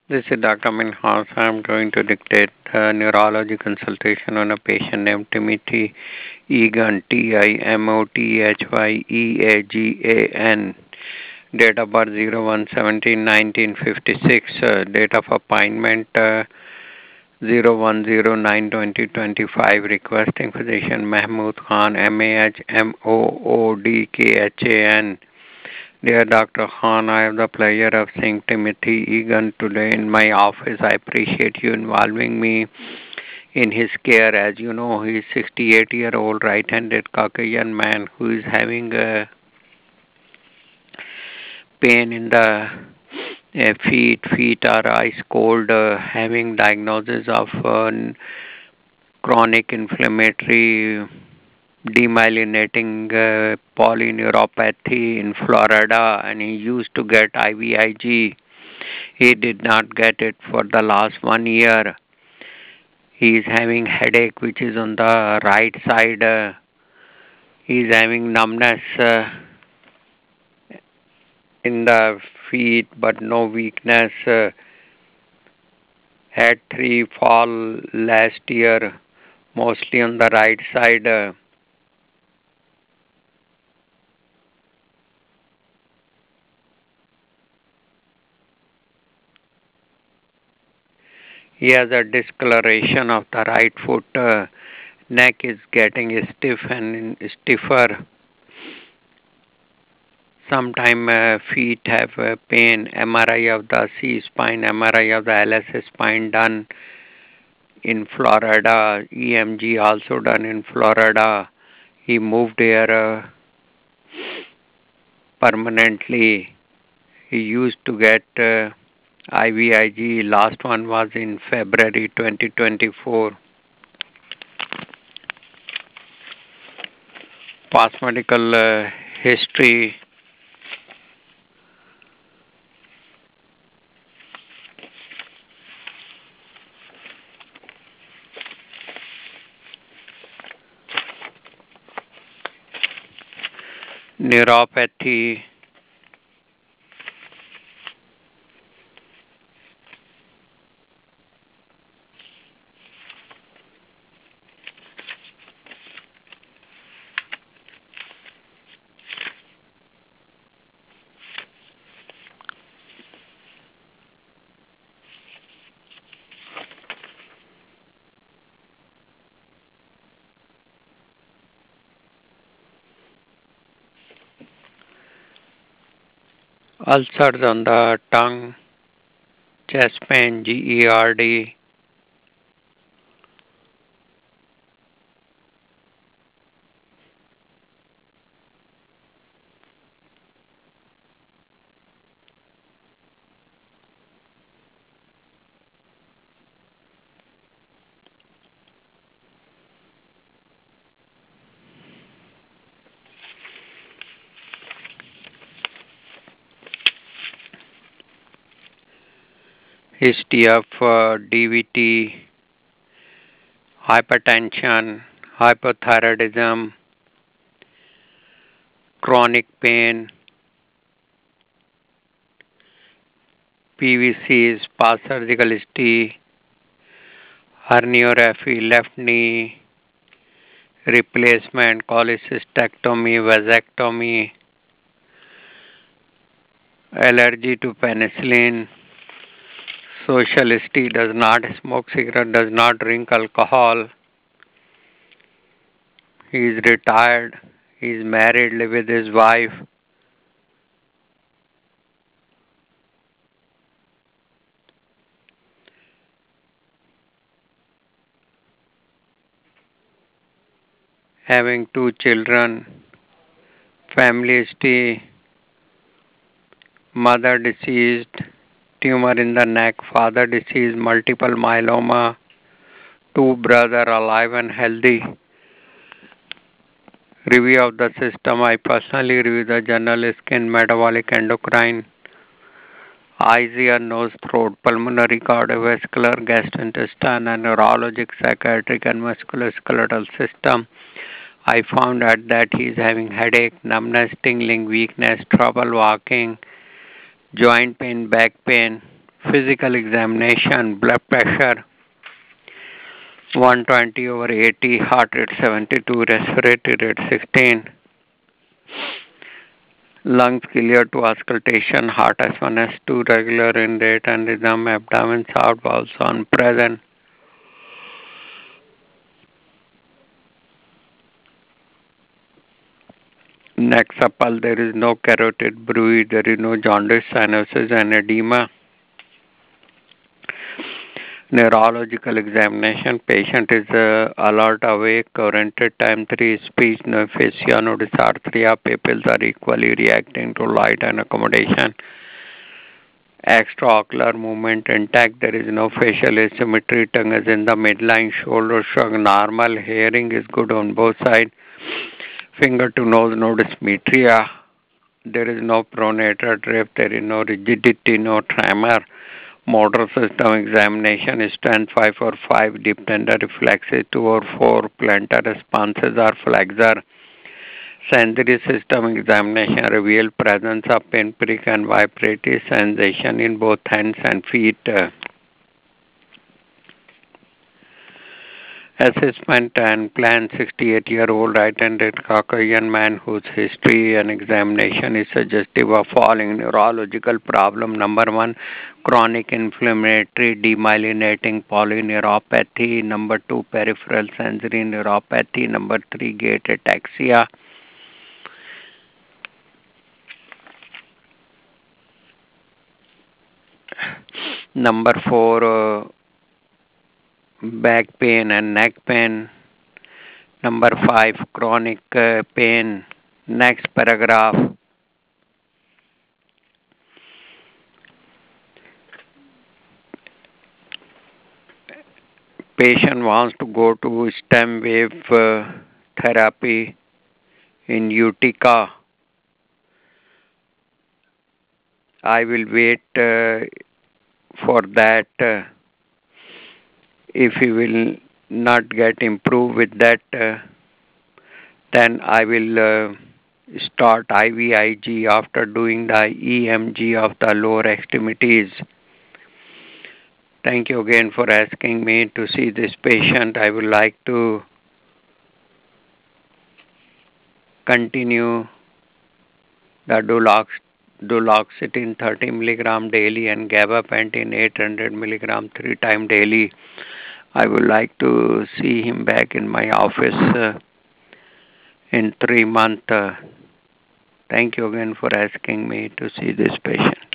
This is Dr. Minhas. I'm going to dictate a neurology consultation on a patient named Timothy Egan, Timothy Eagan. Date of birth 01/17/1956. Date of appointment 01/09/2025. Requesting physician Mahmood Khan, MAHMOODKHAN. Dear Dr. Khan, I have the pleasure of seeing Timothy Egan today in my office. I appreciate you involving me in his care. As you know, he is 68-year-old right-handed Caucasian man who is having pain in the feet. Feet are ice cold, having diagnosis of chronic inflammatory demyelinating polyneuropathy in Florida, and he used to get IVIG. He did not get it for the last 1 year. He is having headache which is on the right side. He is having numbness in the feet but no weakness. Had 3 fall last year, mostly on the right side. He has a discoloration of the right foot. Neck is getting stiff and stiffer. Sometimes feet have pain. MRI of the C-spine, MRI of the LS spine done in Florida. EMG also done in Florida. He moved here permanently. He used to get IVIG. Last one was in February 2024. Past medical history. Neuropathy. Ulcers on the tongue. Chest pain, GERD. History of DVT, hypertension, hypothyroidism, chronic pain, PVCs, past surgical history, herniorrhaphy, left knee replacement, cholecystectomy, vasectomy, allergy to penicillin, social history, does not smoke cigarette, does not drink alcohol. He is retired. He is married, live with his wife. Having 2 children. Family history. Mother deceased. Tumor in the neck. Father deceased. Multiple myeloma. 2 brothers alive and healthy. Review of the system. I personally review the general skin, metabolic, endocrine, eyes, ear, nose, throat, pulmonary, cardiovascular, gastrointestinal, and neurologic, psychiatric, and musculoskeletal system. I found out that he is having headache, numbness, tingling, weakness, trouble walking, joint pain, back pain, Physical examination, blood pressure 120 over 80, heart rate 72, respiratory rate 16, lungs clear to auscultation, heart S1, S2 regular in rate and rhythm, abdomen sound valves on present. Neck supple, there is no carotid bruit, there is no jaundice, cyanosis and edema. Neurological examination, patient is alert, awake, oriented, time 3, speech, no aphasia, no dysarthria, pupils are equally reacting to light and accommodation. Extraocular movement intact, there is no facial asymmetry, tongue is in the midline, shoulder shrug normal, hearing is good on both sides, finger to nose, no dysmetria, there is no pronator drift, there is no rigidity, no tremor. Motor system examination is 10, 5 or 5, deep tender reflexes 2 or 4, plantar responses are flexor. Sensory system examination reveal presence of pinprick and vibratory sensation in both hands and feet. Assessment and plan 68-year-old right-handed Caucasian man whose history and examination is suggestive of following neurological problem. Number 1, chronic inflammatory demyelinating polyneuropathy. Number 2, peripheral sensory neuropathy. Number 3, gait ataxia. Number 4, back pain and neck pain. Number 5, chronic pain. Next paragraph. Patient wants to go to stem wave therapy in Utica. I will wait for that. If he will not get improved with that, then I will start IVIG after doing the EMG of the lower extremities. Thank you again for asking me to see this patient. I would like to continue the duloxetine 30 milligram daily and gabapentin 800 milligram 3 times daily. I would like to see him back in my office in 3 months. Thank you again for asking me to see this patient.